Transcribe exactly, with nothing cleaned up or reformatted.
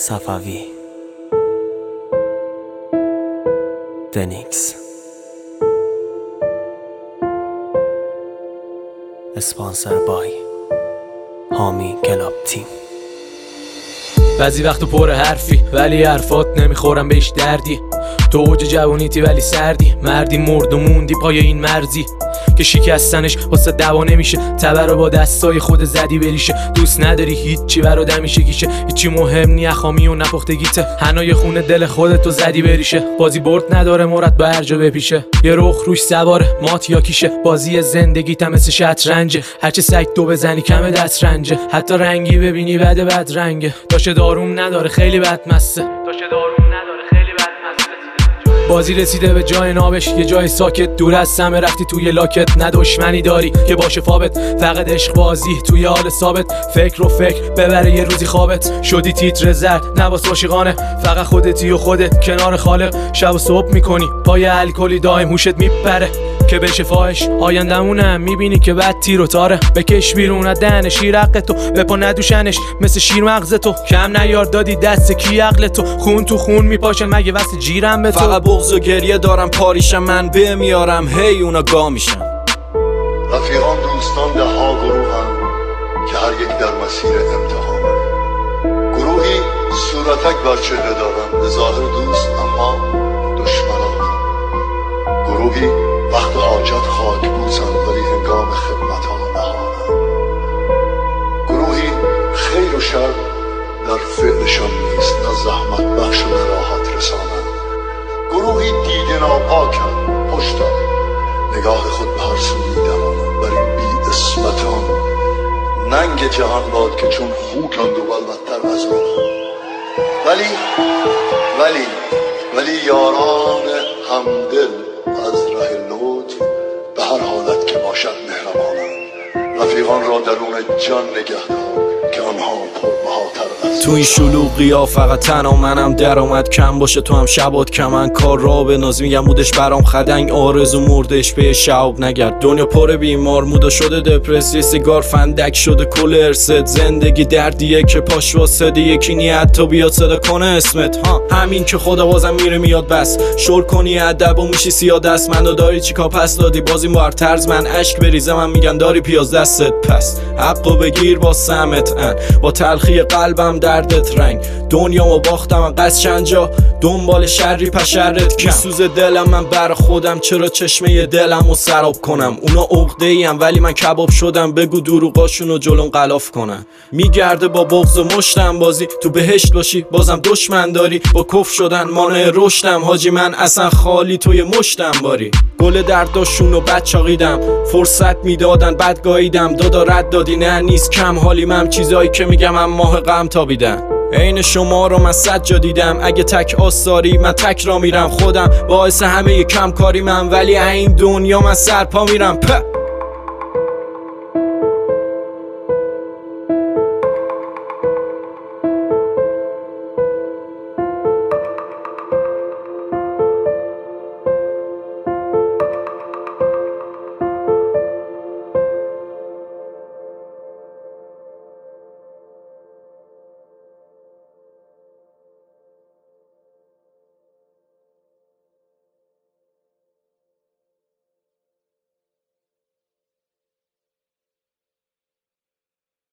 صفوی دنیکس اسپانسر بای حامی کلاب تیم. بعضی وقت پر حرفی ولی حرفات نمیخورم بهش دردی. تو اوج جوانیتی ولی سردی، مردی مرد و موندی پای این مرزی که شکستنش واسه دوا نمیشه. تبر رو با دستای خود زدی بریشه. دوست نداری هیچی برات نمیشه گیشه، هیچی مهم نی اخامی و نپختگیته. حنای خونه دل خودتو زدی بریشه. بازی برد نداره مرد با هر جا بپیشه. یه رخ روش سواره مات یا کیشه. بازی زندگیت مثل شطرنجه، هرچه سگ تو بزنی کم دست رنجه. حتی رنگی ببینی بده بد رنگه. داشه داروم نداره خیلی بد مسته. داشه داروم نداره خیلی بد مسته. بازی رسیده به جای نابش، یه جای ساکت دور از سمه رفتی توی لاکت. نه دشمنی داری که باشه فابت، فقط عشق بازی توی حال ثابت. فکر و فکر ببره یه روزی خوابت. شدی تیتر زرد نباس عاشقانه، فقط خودتی و خودت کنار خالق. شب و صبح میکنی پای الکلی دایم هوشت میپره که بشه فاحش. آیندمونم میبینی که بد تیر و تاره. بکش بیرون از دهن شیر حق تو، بپا ندوشنش مثل شیر مغز تو. کم نیار دادی دست کی عقل تو، خون تو خون میپاشه مگه واسه جیرم به تو. فقط بغض و گریه دارم پاریشم من به میارم هی اونا گا میشن. رفیقان دوستان ده ها گروهن که هر یک در مسیر امتحان. گروهی صورتک برچهره دارن به ظاهر دوست اما دشمنان. گروهی وقت حاجت خاک بوسن ولی هنگام خدمت ها نهانن. گروهی خیر و شر در فعلشان نیست، نه زحمت بخش و راحت رسانن. گروهی دیده ناپاکن پشتن نگاه خود به هر سوی دوانن. بر این بی اسمتان ننگ جهان باد که چون خوکند و بلبتر از روحان. ولی ولی ولی یاران همدل از ره لطف به هر حالت که باشد مهربانند. رفیقان را درون جان نگهدار که آنها پربهاتر از تو این شلوغی ها فقط تنها منم. درآمد کم باشه تو هم شبات کمن. کار را به ناز میگم بودش برام خدنگ. آرزو مردش به شعب نگرد. دنیا پر بیمار مودا شده دپرسی. سیگار فندک شده کل ارست. زندگی دردیه که پاش واسده یکی نیت تا بیاد صدا کنه اسمت. ها همین که خدا بازم میره میاد بس. شور کنی ادب و میشی سیاه دست. منو داری چیکار پس دادی بازی بار طرز من اشک بریزم من میگن داری پیاز دستت پس. حقو بگیر با سمت ان با تلخی قلبم دردت رنگ. دنیامو باختم قصد چند جا دنبال شری پشرت کم. سوز دلم من بر خودم چرا چشمه دلمو سراب کنم. اونا عقده‌ایم ولی من کباب شدم. بگو دروغاشونو جلوم غلاف کنم. میگرده با بغض و مشتم بازی. تو بهشت باشی بازم دشمن داری. با کف شدن مانع رشدم حاجی من اصلا خالی توی مشتم باری. گل درداشونو بد چاقیدم. فرصت میدادن بد گاییدم. دادا رد دادی نه نیست کم حالی من. چیزایی که میگم هم ماه غم تابیدن. عین شما رو من صد جا دیدم. اگه تک آثاری من تک را میرم. خودم باعث همه کم کاری من ولی این دنیا من سرپا میرم.